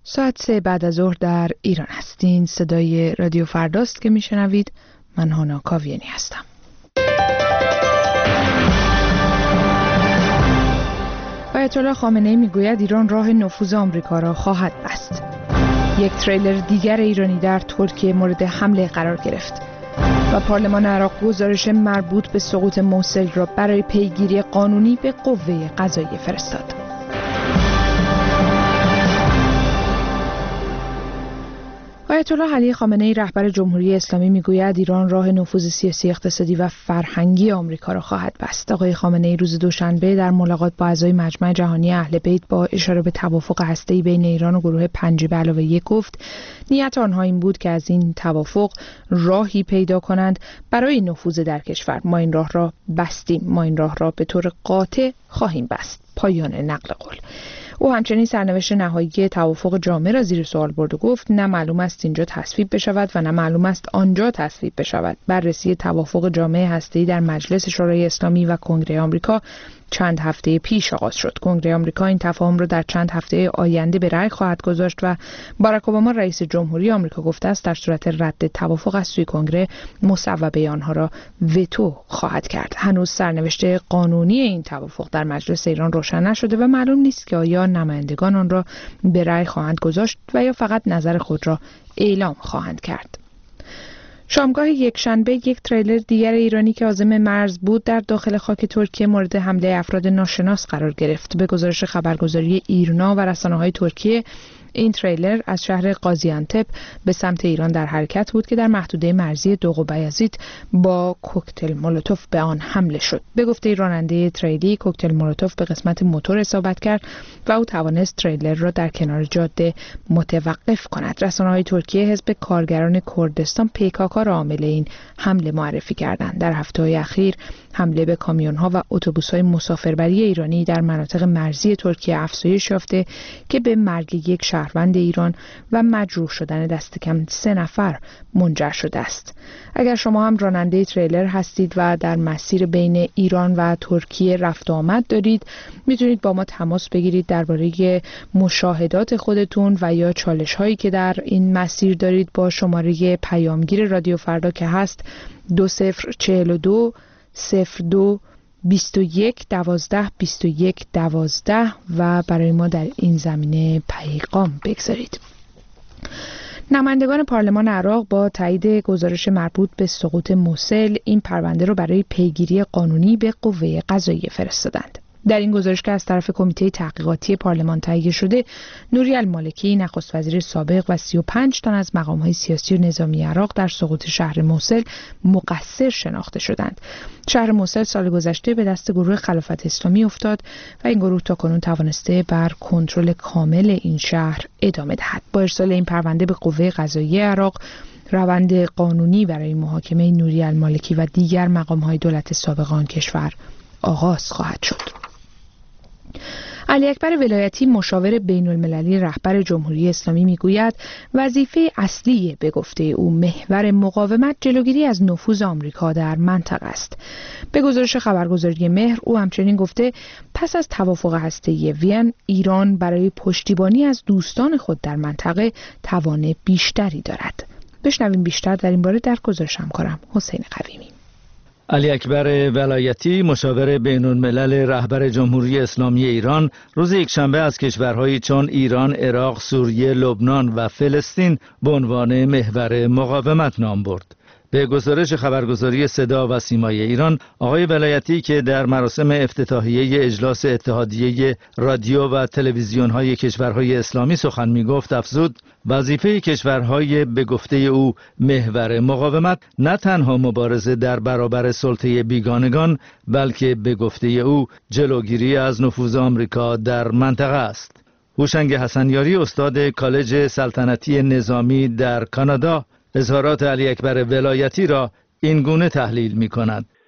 ساعت 3 بعد از ظهر در ایران هستین. صدای رادیو فرداست که میشنوید. من هانا کاویانی هستم. آیت الله خامنه‌ای میگوید ایران راه نفوذ آمریکا را خواهد بست. یک تریلر دیگر ایرانی در ترکیه مورد حمله قرار گرفت و پارلمان عراق گزارش مربوط به سقوط موصل را برای پیگیری قانونی به قوه قضاییه فرستاد. آیت الله علی خامنه‌ای رهبر جمهوری اسلامی میگوید ایران راه نفوذ سیاسی، اقتصادی و فرهنگی آمریکا را خواهد بست. آقای خامنه‌ای روز دوشنبه در ملاقات با اعضای مجمع جهانی اهل بیت با اشاره به توافق هسته‌ای بین ایران و گروه 5+1 گفت نیت آنها این بود که از این توافق راهی پیدا کنند برای نفوذ در کشور. ما این راه را بستیم، ما این راه را به طور قاطع خواهیم بست. پایان نقل قول. او همچنین سرنوشت نهایی توافق جامع را زیر سوال برد و گفت نه معلوم است اینجا تصویب بشود و نه معلوم است آنجا تصویب بشود. بررسی توافق جامع هسته‌ای در مجلس شورای اسلامی و کنگره آمریکا چند هفته پیش آغاز شد. کنگره آمریکا این تفاهم را در چند هفته آینده به رأی خواهد گذاشت و باراک اوباما رئیس جمهوری آمریکا گفته است در صورت رد توافق از سوی کنگره مصوبه آنها را وتو خواهد کرد. هنوز سرنوشت قانونی این توافق در مجلس ایران روشن نشده و معلوم نیست که آیا نمایندگان آن را به رأی خواهند گذاشت و یا فقط نظر خود را اعلام خواهند کرد. شامگاه یکشنبه یک تریلر دیگر ایرانی که عازم مرز بود در داخل خاک ترکیه مورد حمله افراد ناشناس قرار گرفت. به گزارش خبرگزاری ایرنا و رسانه‌های ترکیه این تریلر از شهر قازیانتپ به سمت ایران در حرکت بود که در محدوده مرزی دوق و بیازیت با کوکتل مولوتوف به آن حمله شد. به گفته راننده تریلی کوکتل مولوتوف به قسمت موتور اصابت کرد و او توانست تریلر را در کنار جاده متوقف کند. رسانه‌های ترکیه حزب کارگران کردستان PKK را عامل این حمله معرفی کردند. در هفته‌های اخیر حمله به کامیون‌ها و اتوبوس‌های مسافربری ایرانی در مناطق مرزی ترکیه افزایش یافته که به مرگ یک شهروند ایران و مجروح شدن دست کم 3 نفر منجر شده است. اگر شما هم راننده تریلر هستید و در مسیر بین ایران و ترکیه رفت و آمد دارید، میتونید با ما تماس بگیرید درباره مشاهدات خودتون و یا چالش هایی که در این مسیر دارید با شماره پیامگیر رادیو فردا که هست 2042 02 21 12 21 12 و برای ما در این زمینه پیغام بگذارید. نمایندگان پارلمان عراق با تایید گزارش مربوط به سقوط موصل این پرونده را برای پیگیری قانونی به قوه قضاییه فرستادند. در این گزارش که از طرف کمیته تحقیقاتی پارلمان تهیه شده، نوری المالکی نخست وزیر سابق و 35 تن از مقام‌های سیاسی و نظامی عراق در سقوط شهر موصل مقصر شناخته شدند. شهر موصل سال گذشته به دست گروه خلافت اسلامی افتاد و این گروه تاکنون توانسته بر کنترل کامل این شهر ادامه دهد. با ارسال این پرونده به قوه قضاییه عراق، روند قانونی برای محاکمه نوری المالکی و دیگر مقام‌های دولت سابق آن کشور آغاز خواهد شد. علی اکبر ولایتی مشاور بین المللی رهبر جمهوری اسلامی میگوید وظیفه اصلی به گفته او محور مقاومت جلوگیری از نفوذ آمریکا در منطقه است. به گزارش خبرگزاری مهر او همچنین گفته پس از توافق هسته‌ای وین ایران برای پشتیبانی از دوستان خود در منطقه توان بیشتری دارد. بشنویم بیشتر در این باره در گزارش همکارم حسین قویمی. علی اکبر ولایتی مشاور بین الملل رهبر جمهوری اسلامی ایران روز یکشنبه از کشورهایی چون ایران، عراق، سوریه، لبنان و فلسطین به عنوان محور مقاومت نام برد. به گزارش خبرگزاری صدا و سیمای ایران، آقای ولایتی که در مراسم افتتاحیه اجلاس اتحادیه رادیو و تلویزیون‌های کشورهای اسلامی سخن می‌گفت افزود وظیفه کشورهای به گفته او محور مقاومت نه تنها مبارزه در برابر سلطه بیگانگان بلکه به گفته او جلوگیری از نفوذ آمریکا در منطقه است. هوشنگ حسنیاری استاد کالج سلطنتی نظامی در کانادا اظهارات علی اکبر ولایتی را این گونه تحلیل می کند.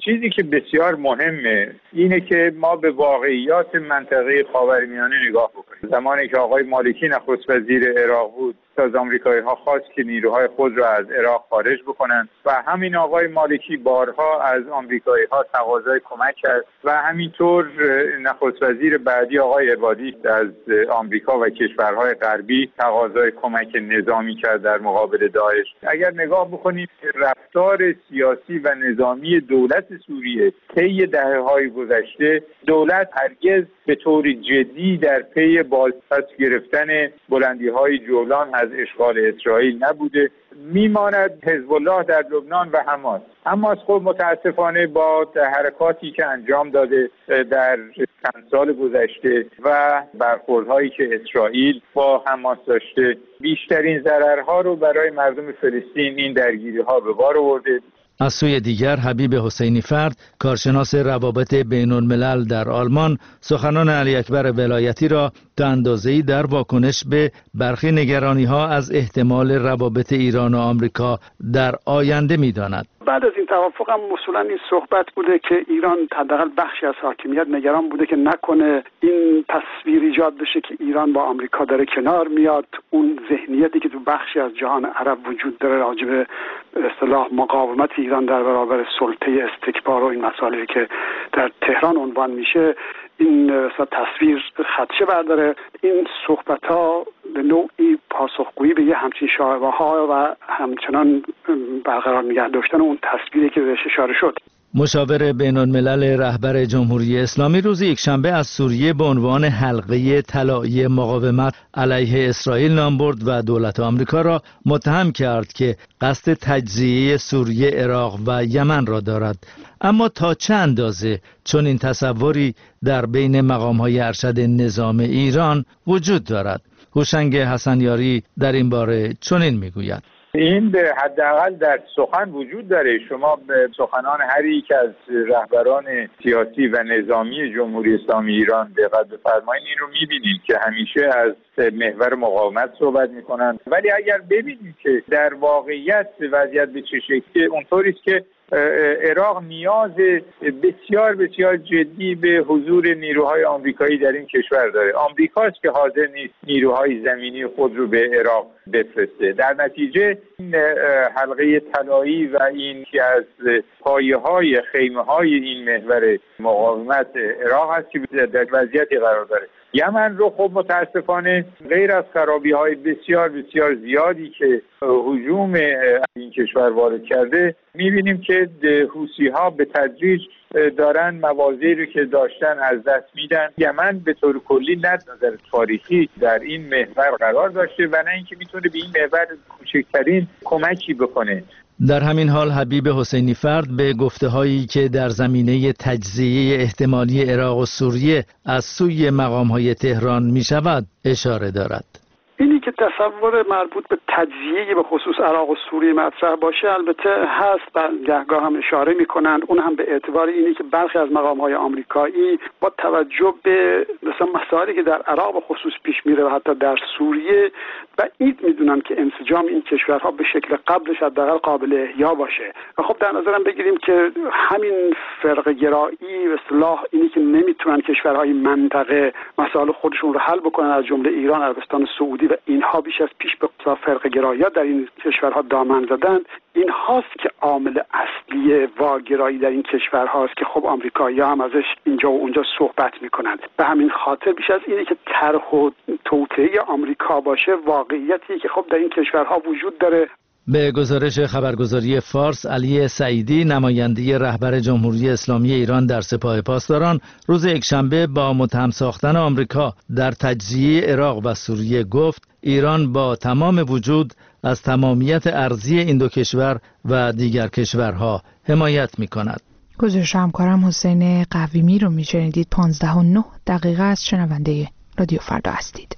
چیزی که بسیار مهمه اینه که ما به واقعیات منطقه خاورمیانه نگاه بکنیم. زمانی که آقای مالکی نخست وزیر عراق بود، از آمریکایی‌ها خواست که نیروهای خود را از عراق خارج بکنند و همین آقای مالکی بارها از آمریکایی‌ها تقاضای کمک کرد و همینطور نخست وزیر بعدی آقای عبادی از آمریکا و کشورهای غربی تقاضای کمک نظامی کرد در مقابل داعش. اگر نگاه بکنید رفتار سیاسی و نظامی دولت سوریه طی دهه‌های گذشته، دولت هرگز به طور جدی در پی بازپس گرفتن بلندی‌های جولان از اشغال اسرائیل نبوده. میماند حزب الله در لبنان و حماس خود متاسفانه با حرکاتی که انجام داده در چند سال گذشته و برخوردهایی که اسرائیل با حماس داشته، بیشترین ضررها رو برای مردم فلسطین این درگیری‌ها به بار آورده. از سوی دیگر حبیب حسینی فرد، کارشناس روابط بین الملل در آلمان، سخنان علی اکبر ولایتی را تا اندازه‌ای در واکنش به برخی نگرانی‌ها از احتمال روابط ایران و آمریکا در آینده می‌داند. بعد از این توافق هم اصولا این صحبت بوده که ایران حداقل بخشی از حاکمیت نگران بوده که نکنه این تصویر ایجاد بشه که ایران با آمریکا داره کنار میاد، اون ذهنیتی که تو بخشی از جهان عرب وجود داره راجع به اصطلاح مقاومت ایران در برابر سلطه استکبار و این مسائلی که در تهران عنوان میشه، این تصویر خدشه برداره. این صحبت‌ها به نوعی پاسخگویی به یه همچین شایعه‌ها و همچنان برقرار نگه داشتن اون تصویری که بهش اشاره شد. مشاور بین الملل رهبر جمهوری اسلامی روز یکشنبه از سوریه به عنوان حلقه طلایی مقاومت علیه اسرائیل نام برد و دولت آمریکا را متهم کرد که قصد تجزیه سوریه، عراق و یمن را دارد. اما تا چه اندازه چون این تصوری در بین مقام‌های ارشد نظام ایران وجود دارد؟ هوشنگ حسنیاری در این باره چنین میگوید: این به حداقل در سخن وجود داره. شما به سخنان هر یک از رهبران سیاسی و نظامی جمهوری اسلامی ایران دقت بفرمایید، این رو می‌بینید که همیشه از محور مقاومت صحبت می‌کنند. ولی اگر ببینید که در واقعیت وضعیت به چه شکلی، اونطوری است که عراق نیاز بسیار بسیار جدی به حضور نیروهای آمریکایی در این کشور داره. آمریکاست که حاضر نیست نیروهای زمینی خود رو به عراق بفرسته. در نتیجه این حلقه طلایی و این که از پایه‌های خیمه‌های این محور مقاومت عراق هست که در وضعیتی قرار داره. یمن رو خب متاسفانه غیر از خرابی‌های بسیار بسیار زیادی که هجوم این کشور وارد کرده، می‌بینیم که حوثی‌ها به تدریج دارن مواضعی رو که داشتن از دست میدن. یمن به طور کلی نه نظر تاریخی در این محور قرار داشته و نه اینکه میتونه به این محور کوچکترین کمکی بکنه. در همین حال حبیب حسینی فرد به گفته‌هایی که در زمینه تجزیه احتمالی عراق و سوریه از سوی مقام‌های تهران می‌شود اشاره دارد. اینی که تصور مربوط به تجزیه به خصوص عراق و سوریه مطرح باشه البته هست و گهگاه هم اشاره میکنند، اون هم به اعتبار اینی که برخی از مقام‌های آمریکایی با توجه به مثلا مسائلی که در عراق به خصوص پیش میره و حتی در سوریه بعید میدونن که انسجام این کشورها به شکل قبلش حداقل قابل احیا باشه. و خب در نظرم بگیریم که همین فرقه گرایی و اصطلاح اینی که نمیتونن کشورهای منطقه مسائل خودشون رو حل بکنن، از جمله ایران، عربستان سعودی و اینها بیش از پیش به فرقه گرایی‌ها در این کشورها دامن زدن، این هاست که عامل اصلی واگرایی در این کشورهاست که خب آمریکایی‌ها هم ازش اینجا و اونجا صحبت میکنند. به همین خاطر بیش از اینه که طرح و توطئه آمریکا باشه، واقعیتی که خب در این کشورها وجود داره. به گزارش خبرگزاری فارس، علی سعیدی، نماینده رهبر جمهوری اسلامی ایران در سپاه پاسداران، روز یکشنبه با متهم ساختن آمریکا در تجزیه عراق و سوریه گفت ایران با تمام وجود از تمامیت ارضی این دو کشور و دیگر کشورها حمایت می‌کند. گزارش همکارم حسین قویمی رو می‌شنیدید. 15:09 از شنونده رادیو فردا هستید.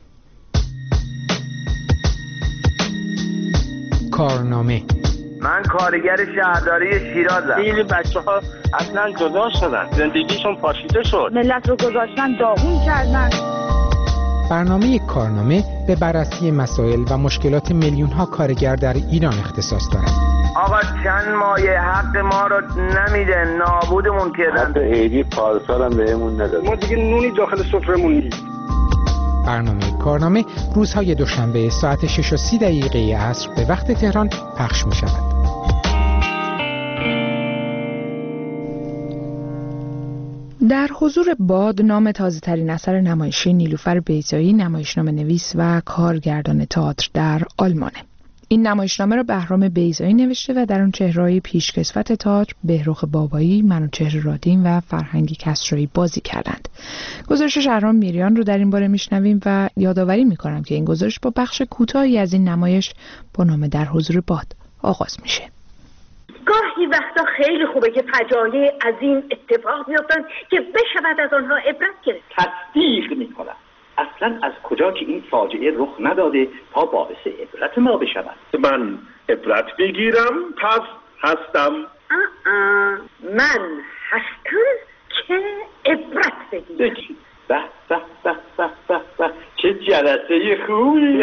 کارنامه. من کارگر شهرداری شیرازم. خیلی بچه‌ها اصلا جدا شدن، زندگیشون پاشیده شد، ملت رو گذاشتن داغون کردن. برنامه کارنامه به بررسی مسائل و مشکلات میلیون‌ها کارگر در ایران اختصاص دارد. آقا چند مایه حق ما رو نمیده، نابودمون کردن. حتی عیدی پارسال هم بهمون نداد. ما دیگه نونی داخل سفرمون نیست. برنامه کارنامه روزهای دوشنبه ساعت 6:30 عصر به وقت تهران پخش می شود. در حضور باد نام تازه‌ترین اثر نمایشی نیلوفر بیضایی، نمایشنامه نویس و کارگردان تئاتر در آلمانه. این نمایشنامه را بهرام بیضایی نوشته و در آن چهره‌های پیشکسوت تئاتر بهروخ بابایی، منوچهر رادین و فرهنگ کسرایی بازی کردند. گزارش شهرام میریان رو در این باره میشنویم و یادآوری میکنم که این گزارش با بخش کوتاهی از این نمایش با نام در حضور باد آغاز میشه. گاهی وقتا خیلی خوبه که فجایع عظیم اتفاق بیفتن که بشود از آنها عبرت گرفت. تصدیق میکنم. اصلا از کجا که این فاجعه رخ نداده تا باعث عبرت ما بشود؟ من عبرت بگیرم پس هستم. من هستم که عبرت بگیرم. به به به به به به چه جلسه خوبی.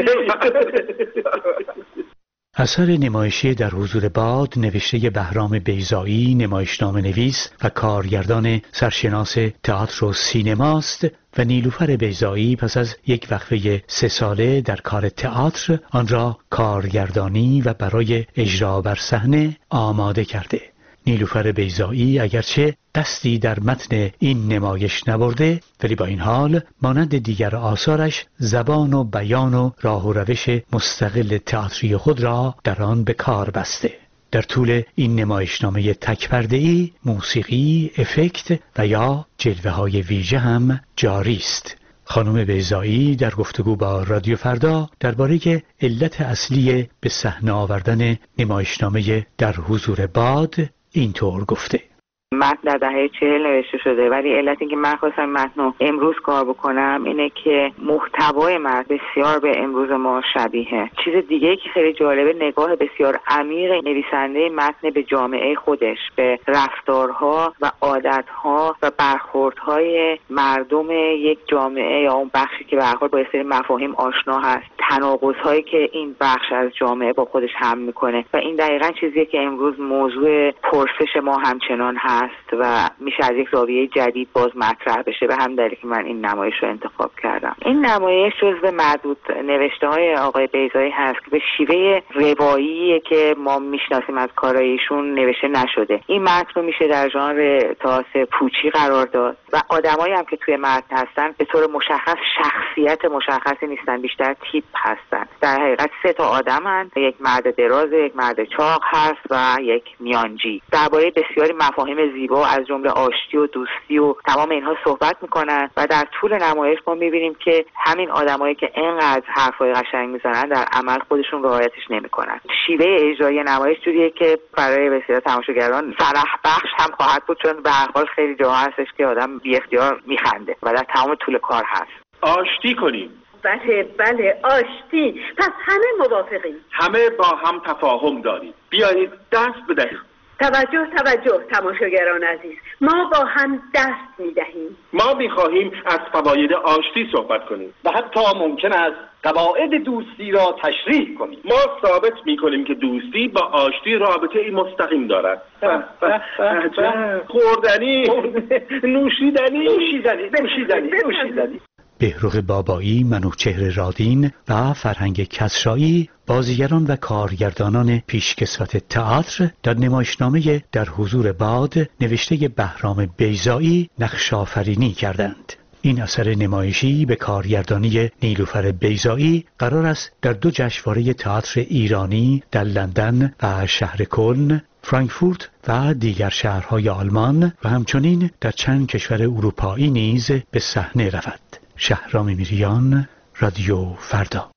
اثر نمایشی در حضور باد نوشته بهرام بیضایی، نمایشنامه نویس و کارگردان سرشناس تئاتر و سینماست و نیلوفر بیضایی پس از یک وقفه 3 ساله در کار تئاتر آن را کارگردانی و برای اجرا بر صحنه آماده کرده. نیلوفر بیضایی اگرچه دستی در متن این نمایش نبرده، ولی با این حال مانند دیگر آثارش زبان و بیان و راه و روش مستقل تئاتری خود را در آن به کار بسته. در طول این نمایشنامه تک‌پرده‌ای موسیقی، افکت و یا جلوه‌های ویژه هم جاری است. خانم بیضایی در گفتگو با رادیو فردا درباره علت اصلی به صحنه آوردن نمایشنامه در حضور باد اینطور گفته: متن در دهه 40 نوشته شده، ولی علت اینکه من خواستم متن رو امروز کار بکنم اینه که محتوای متن بسیار به امروز ما شبیه. چیز دیگه‌ای که خیلی جالبه نگاه بسیار عمیق نویسنده متن به جامعه خودش، به رفتارها و عادتها و برخوردهای مردم یک جامعه یا اون بخشی که به هر حال با یه سری مفاهیم آشنا هست، تناقض‌هایی که این بخش از جامعه با خودش حمل میکنه و این دقیقاً چیزیه که امروز موضوع پرسش ما همچنان هست و میشه از یک زاویه جدید باز مطرح بشه. به هم دلیل که من این نمایش رو انتخاب کردم. این نمایش جزو معدود نوشته‌های آقای بیضایی هست که به شیوه روایی که ما میشناسیم از کارهای ایشون نوشته نشده. این متن رو میشه در ژانر تئاتر پوچی قرار داد و آدمایی هم که توی متن هستن به طور مشخص شخصیت مشخصی نیستن، بیشتر تیپ هستن. در حقیقت 3 تا آدمن، یک مرد دراز، یک مرد چاق هست و یک میانجی. درباره بسیاری مفاهیم زیبا از جمله آشتی و دوستی و تمام اینها صحبت میکنن و در طول نمایش ما میبینیم که همین آدمایی که اینقدر حرفای قشنگ میزنن در عمل خودشون رعایتش نمیکنن. شیوه اجرایی نمایش جوریه که برای بسیار تماشاگران فرح بخش هم خواهد بود، چون به هر حال خیلی جاها هستش که آدم بی اختیار میخنده و در تمام طول کار هست. آشتی کنیم. بله آشتی. پس همه موافقیم. همه با هم تفاهم داریم. بیایید دست بدهیم. توجه تماشاگران عزیز، ما با هم دست میدهیم. ما میخواهیم از فواید آشتی صحبت کنیم و حتی ممکن است قواعد دوستی را تشریح کنیم. ما ثابت میکنیم که دوستی با آشتی رابطه ای مستقیم دارد. خوردنی، نوشیدنی. بهروخ بابایی، منوچهر رادین و فرهنگ کسرایی بازیگران و کارگردانان پیشکسوت تئاتر در نمایشنامه در حضور باد نوشته بهرام بیضایی نقش آفرینی کردند. این اثر نمایشی به کارگردانی نیلوفر بیضایی قرار است در 2 جشنواره تئاتر ایرانی در لندن و شهر کلن، فرانکفورت و دیگر شهرهای آلمان و همچنین در چند کشور اروپایی نیز به صحنه رود. شهرام میریان، رادیو فردا.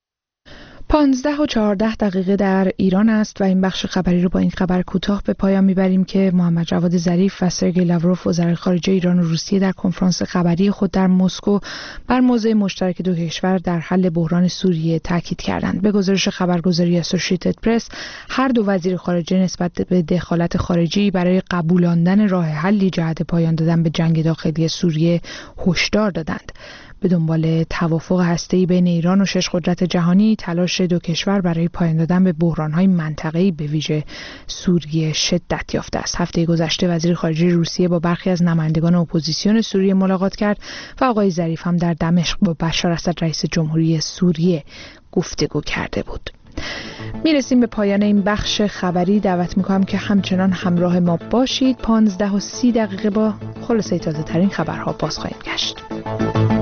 15:14 در ایران است و این بخش خبری رو با این خبر کوتاه به پایان میبریم که محمد جواد ظریف و سرگئی لاوروف وزرای خارجه ایران و روسیه در کنفرانس خبری خود در مسکو بر موضع مشترک 2 کشور در حل بحران سوریه تاکید کردند. به گزارش خبرگزاری اسوسییتد پرس، هر 2 وزیر خارجه نسبت به دخالت خارجی برای قبولاندن راه حلی جهت پایان دادن به جنگ داخلی سوریه هشدار دادند. به دنبال توافق هسته‌ای بین ایران و 6 قدرت جهانی، تلاش دو کشور برای پایان دادن به بحران‌های منطقه‌ای به ویژه سوریه شدت یافته است. هفته گذشته وزیر خارجه روسیه با برخی از نمایندگان اپوزیسیون سوریه ملاقات کرد و آقای ظریف هم در دمشق با بشار اسد رئیس جمهوری سوریه گفتگو کرده بود. میرسیم به پایان این بخش خبری. دعوت میکنم که همچنان همراه ما باشید. 15:30 با خلاصه تازه ترین خبرها باز خواهیم گشت.